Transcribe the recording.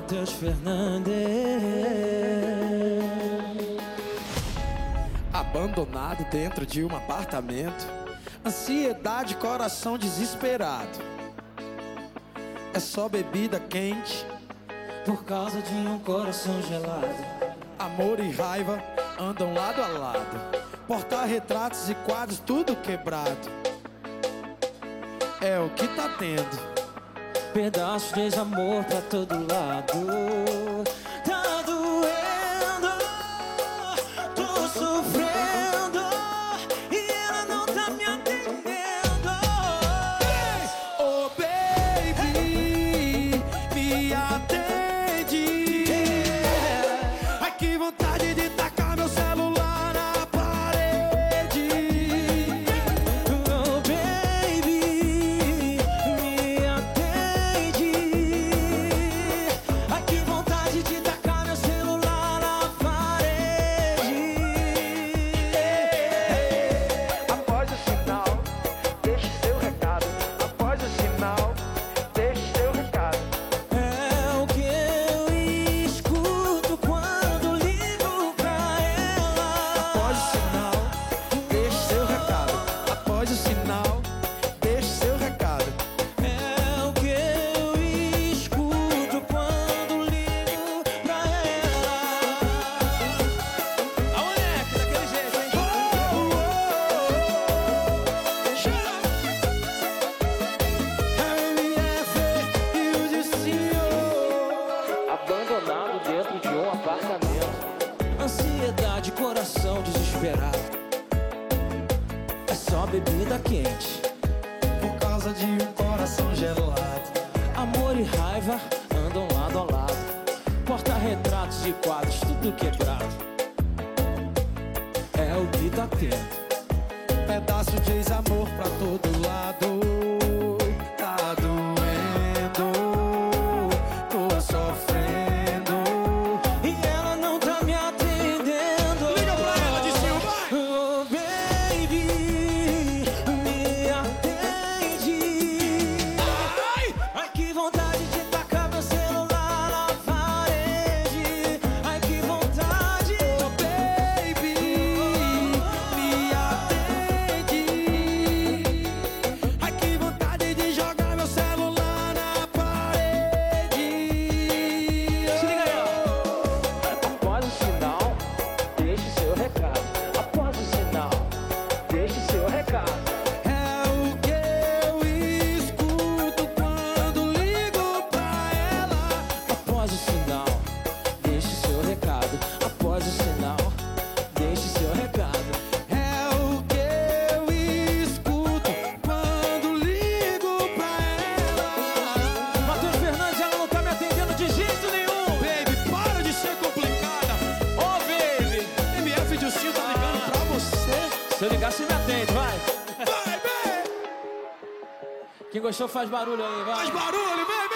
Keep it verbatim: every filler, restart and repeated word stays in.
Matheus Fernandes. Abandonado dentro de um apartamento, ansiedade, coração desesperado. É só bebida quente Por causa de um coração gelado. Amor e raiva andam lado a lado. Porta-retratos e quadros tudo quebrado. É o que tá tendo. Pedaços de desamor pra todo lado. Tá doendo, tô sofrendo e ela não tá me atendendo. Oh baby, me atende. Ai que vontade de tacar meu celular na parede. Oh baby, me atende. Ai que vontade de tacar meu celular na parede. Após o sinal, deixe seu recado. Após o sinal, deixe seu recado. É o que eu escuto quando ligo pra ela. Após o sinal, deixe seu recado. Após o sinal, deixe seu recado. É o que eu escuto quando ligo pra ela. A moleque, daquele jeito, hein? M F e o Dicinho. Abandonado dentro de um apartamento. Ansiedade, coração desesperado. É só bebida quente. Por causa de um coração gelado. Amor e raiva andam lado a lado. Porta-retratos e quadros tudo quebrado. É o que tá tendo. Pedaço de ex-amor pra todo lado. Tá doendo, tô sofrendo. E ela não tá me atendendo. Liga pra ela, Dicinho, vai! Oh baby, me atende. Ai! Ai que vontade de tacar meu celular na parede. Ai que vontade. Oh baby, me atende. Ai que vontade de jogar meu celular na parede. Se liga aí, Após o sinal, deixe seu recado. Após o sinal, deixe seu recado. É o que eu escuto quando ligo pra ela. após o sinal, deixe seu recado. Após o sinal, deixe seu recado. É o que eu escuto quando ligo pra ela. Matheus Fernandes, ela não tá me atendendo de jeito nenhum. Baby, para de ser complicada. Ô baby, M F Dicinho tá ligando pra você. se eu ligar, você me atende, vai. Vai, baby! Quem gostou faz barulho aí, vai. Faz barulho, baby!